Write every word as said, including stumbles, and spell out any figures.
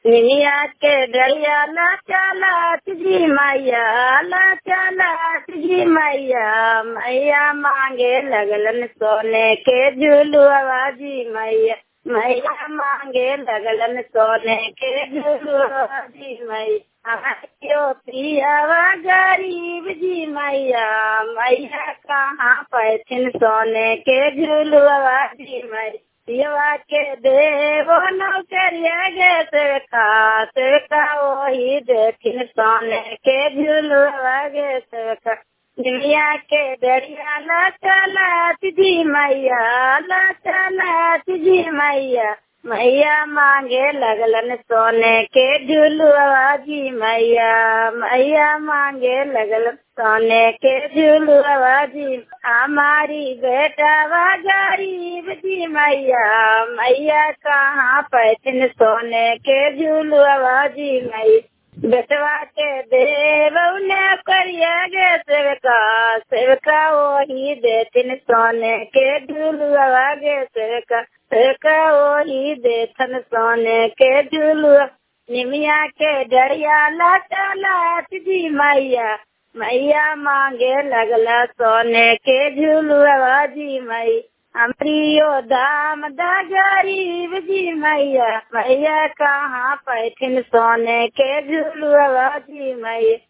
निमिया के डरिया ला चला तुझी मैया, ला चला तुझी मैया, मैया मांगे लगलन सोने के झूलुआ जी मैया, मैया मांगे लगलन सोने के झूलुआ जी मैया, हमारियो पियावा गरीब जी मैया, मैया कहाँ पैथिन सोने के झूलुआ जी मैया, पियवा के देवो नौकरिया गे सेवका, सेवका वही देखिन सोने के झूलुआ गे सेवका, दुनिया के दरिया ला चला तुझी मैया, ला चला तुझी मैया, मैया मांगे लगलन सोने के झूलुआ जी मैया, मैया मांगे लगलन सोने के झूलुआ जी, हमारी बेटा गरीब जी मैया, मैया कहाँ पैथिन सोने के झूलुआ जी मैया, बेटवा के देव ने करिया गे सेवका, सेवका वही देथिन सोने के झूलुआ गे सेवका, सेवका वही देथन सोने के झूलुआ, निमिया के डरिया ला चला तुझी मैया, मैया मांगे लगला सोने के झूलुआ जी मैया, हमारियो दाम दा गरीब जी मैया, मैया कहाँ पैथिन सोने के झूलुआ जी मैया,